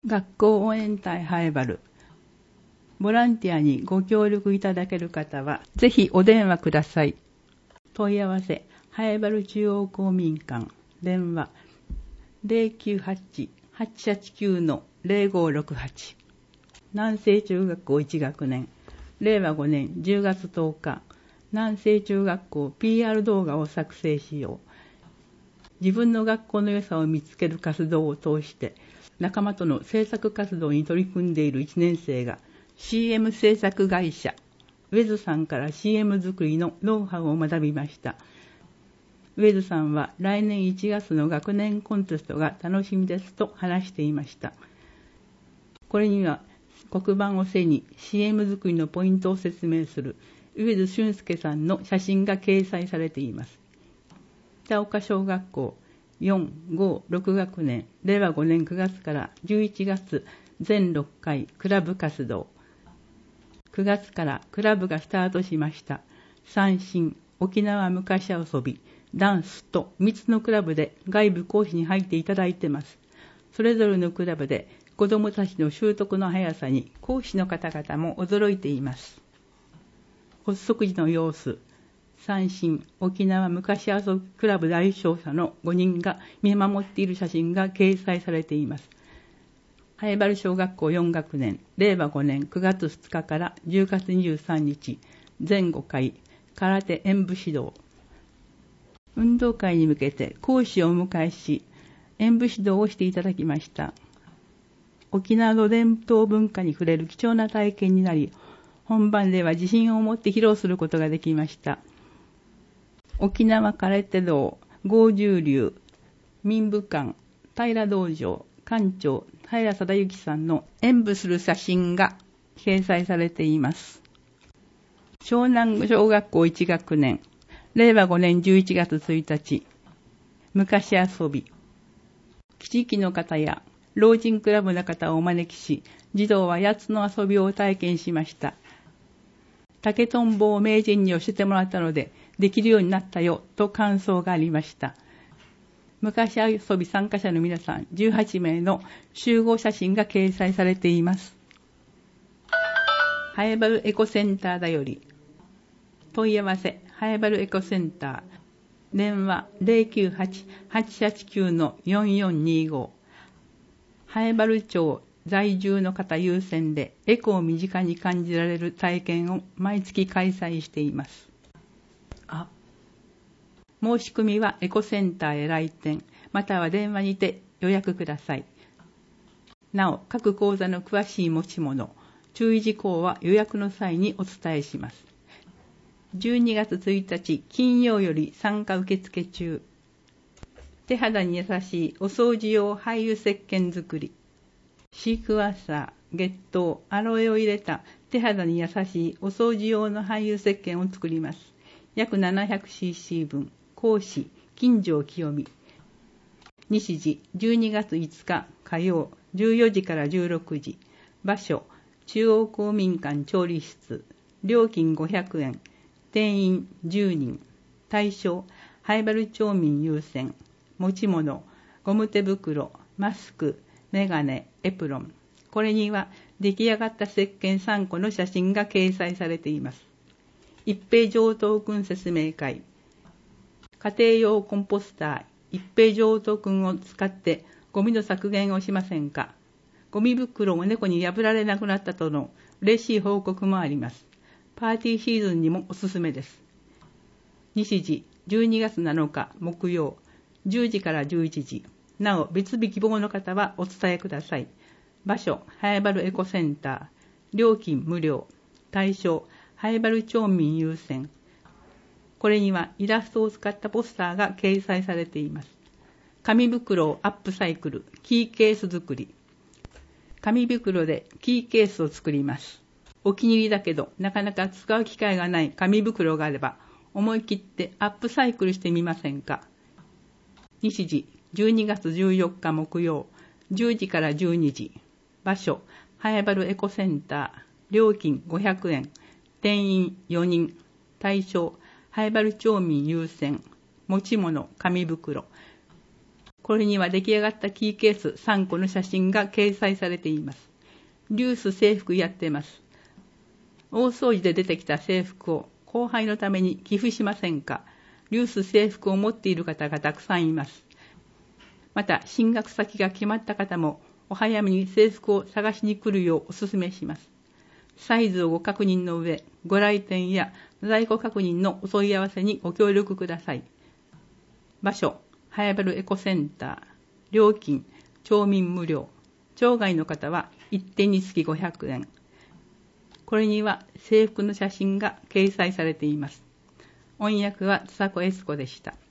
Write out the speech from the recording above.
学校応援隊ハエバル。ボランティアにご協力いただける方は、ぜひお電話ください。問い合わせ、ハエバル中央公民館、電話、098-889-0568。南西中学校1学年、令和5年10月10日、南西中学校 PR 動画を作成しよう。自分の学校の良さを見つける活動を通して、仲間との制作活動に取り組んでいる1年生が CM 制作会社ウェズさんから CM 作りのノウハウを学びました。ウェズさんは来年1月の学年コンテストが楽しみですと話していました。これには黒板を背に CM 作りのポイントを説明するウェズ俊介さんの写真が掲載されています。北岡小学校4、5、6学年、令和5年9月から11月全6回クラブ活動。9月からクラブがスタートしました。三振、沖縄昔遊び、ダンスと3つのクラブで外部講師に入っていただいています。それぞれのクラブで子どもたちの習得の速さに講師の方々も驚いています。発足時の様子。三振、沖縄昔遊びクラブ代表者の5人が見守っている写真が掲載されています。ハエバル小学校4学年、令和5年9月2日から10月23日、全5回、空手演武指導。運動会に向けて講師をお迎えし、演武指導をしていただきました。沖縄の伝統文化に触れる貴重な体験になり、本番では自信を持って披露することができました。沖縄空手道、郷十流、民部館、平道場、館長、平貞之さんの演舞する写真が掲載されています。湘南小学校1学年、令和5年11月1日、昔遊び。地域の方や老人クラブの方をお招きし、児童は8つの遊びを体験しました。竹とんぼを名人に教えてもらったので、できるようになったよと感想がありました。昔遊び参加者の皆さん18名の集合写真が掲載されています。ハエバルエコセンターだより。問い合わせ、ハエバルエコセンター。電話 098-889-4425。ハエバル町在住の方優先でエコを身近に感じられる体験を毎月開催しています。申し込みはエコセンターへ来店、または電話にて予約ください。なお、各講座の詳しい持ち物、注意事項は予約の際にお伝えします。12月1日金曜より参加受付中。手肌に優しいお掃除用廃油石鹸作り。シークワーサー、月桃、アロエを入れた手肌に優しいお掃除用の廃油石鹸を作ります。約 700cc 分。講師、金城清美。日時、12月5日火曜、14時から16時。場所、中央公民館調理室。料金500円。定員10人。対象、ハエバル町民優先。持ち物、ゴム手袋、マスク、メガネ、エプロン。これには出来上がった石鹸3個の写真が掲載されています。一平上等君説明会。家庭用コンポスター一平上等君を使ってゴミの削減をしませんか。ゴミ袋を猫に破られなくなったとの嬉しい報告もあります。パーティーシーズンにもおすすめです。日時、12月7日木曜、10時から11時。なお、別日希望の方はお伝えください。場所、ハエバルエコセンター。料金無料。対象、ハエバル町民優先。これにはイラストを使ったポスターが掲載されています。紙袋をアップサイクル、キーケース作り。紙袋でキーケースを作ります。お気に入りだけどなかなか使う機会がない紙袋があれば、思い切ってアップサイクルしてみませんか。日時、12月14日木曜、10時から12時。場所、ハエバルエコセンター。料金500円。定員4人。対象、ハエバル町民優先。持ち物、紙袋。 これには出来上がったキーケース3個の写真が掲載されています。リュース制服やってます。大掃除で出てきた制服を後輩のために寄付しませんか。リュース制服を持っている方がたくさんいます。また、進学先が決まった方もお早めに制服を探しに来るようお勧めします。サイズをご確認の上、ご来店や在庫確認のお問い合わせにご協力ください。場所、はやべるエコセンター。料金、町民無料。町外の方は1点につき500円。これには制服の写真が掲載されています。音訳はつさこえつこでした。